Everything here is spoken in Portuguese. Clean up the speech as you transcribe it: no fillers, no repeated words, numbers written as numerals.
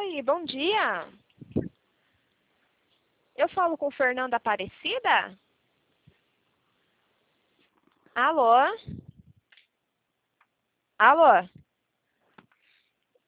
Oi, bom dia. Eu falo com Fernanda Aparecida? Alô? Alô?